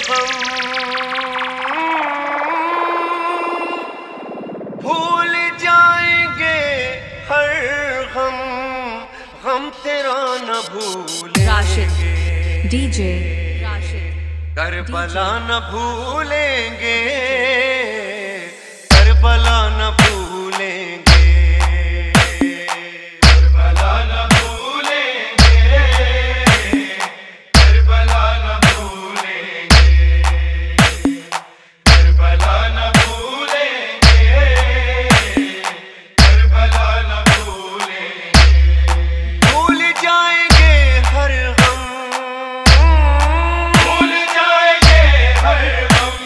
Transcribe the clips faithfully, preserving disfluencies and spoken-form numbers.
गम भूल जाएंगे हर गम, गम तेरा न भूलेंगे। डीजे राशिद करबला न भूलेंगे, करबला न भूलेंगे, करबला न भूलेंगे, करबला न भूलेंगे, करबला न भूलेंगे, करबला न भूलेंगे। भूल जाएंगे हर गम, भूल जाएंगे हर गम,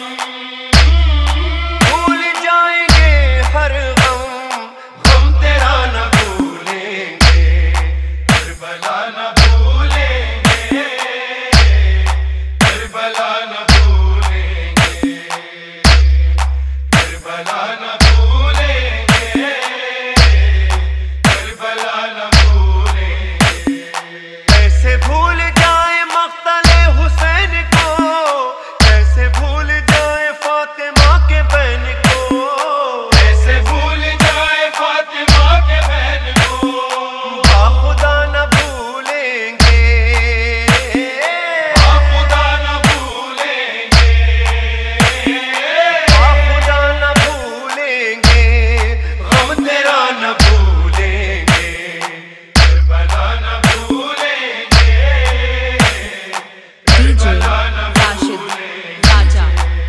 भूल जाएंगे हर गम, गम तेरा न भूलेंगे, करबला न भूलेंगे, करबला न भूलेंगे, करबला न भूलेंगे, करबला न भूलेंगे। कैसे भूल जाए मक़तले हुसैन को, कैसे भूल जाए फातिमा के बहन को, कैसे भूल जाए फातिमा के बहन को, बाखुदा न भूलेंगे, बाखुदा न भूलेंगे, बाखुदा न भूलेंगे, गम तेरा न भूलेंगे, करबला न भूलेंगे, डीजे करबला न राशिद राजा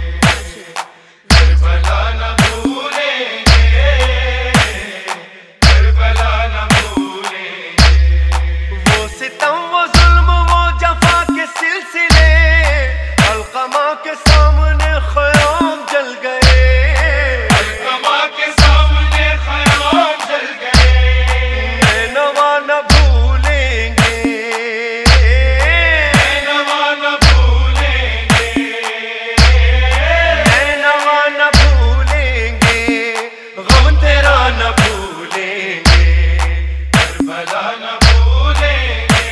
करबला न भूलेंगे, करबला न भूलेंगे। वो सितम वो जुल्म वो जफा के सिलसिले, अलकमा के सामने ख़याम जल गए, अलकमा के सामने ख़याम जल गए। नैनवा न भूलेंगे, नैनवा न भूलेंगे, नैनवा न भूलेंगे, गम तेरा न भूलेंगे, करबला न भूलेंगे,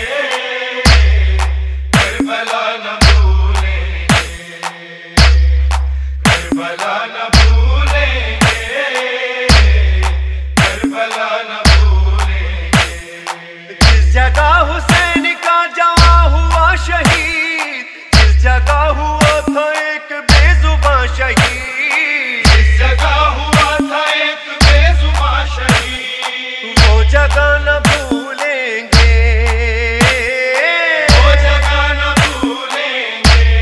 करबला न भूलेंगे, करबला न भूलेंगे, करबला न भूलेंगे। जिस जगह हुसैन का जवा हुआ शहीद, जिस जगह हुआ था एक बेजुबां शहीद, जिस जगह हुआ था एक बेजुबां शहीद, वो जगह न भूलेंगे, वो जगह न भूलेंगे,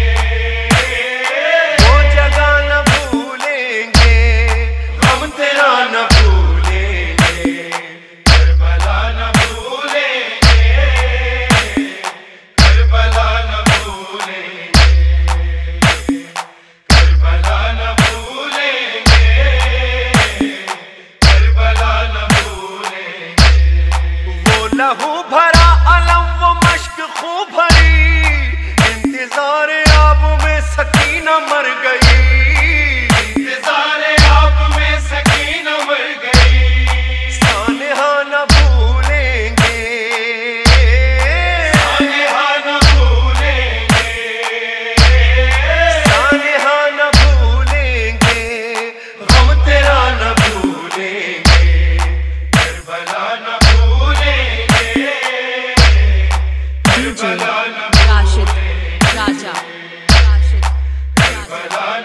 वो जगह न भूलेंगे, गम तेरा न भूलेंगे, करबला न भूलेंगे, करबला न भूलेंगे, करबला न भूलेंगे, करबला न भूलेंगे। वो लहू भरा अलम वो मश्क खूब भरी, इंतजार आब में सकीना मर गई, इंतजार आब में सकीना मर गई। सानहा न भूलेंगे, सानहा न भूलेंगे, सानहा न भूलेंगे, गम तेरा न भूलेंगे, करबला न भूलेंगे, डीजे करबला न राशिद राजा करबला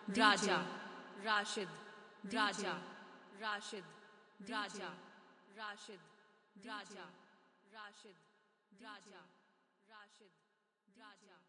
राजा राशिद राजा राशिद राजा राशिद राजा राशिद राजा राशिद राजा